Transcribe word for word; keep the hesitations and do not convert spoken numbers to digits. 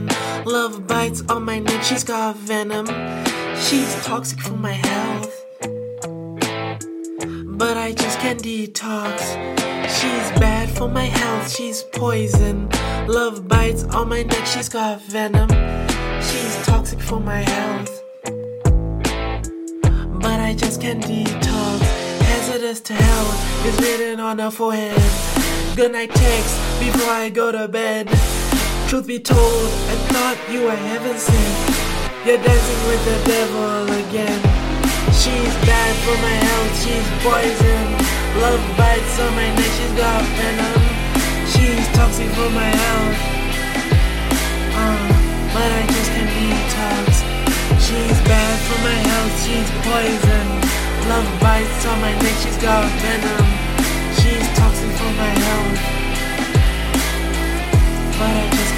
Love bites on my neck, she's got venom. She's toxic for my health, but I just can't detox. She's bad for my health, she's poison. Love bites on my neck, she's got venom. She's toxic for my health, but I just can't detox. Hazardous to health is written on her forehead. Good night text before I go to bed. Truth be told, I thought you were heaven sent. You're dancing with the devil again. She's bad for my health, she's poison. Love bites on my neck, she's got venom. She's toxic for my health, uh, but I just can't detox. She's bad for my health, she's poison. Love bites on my neck, she's got venom. She's toxic for my health, but I just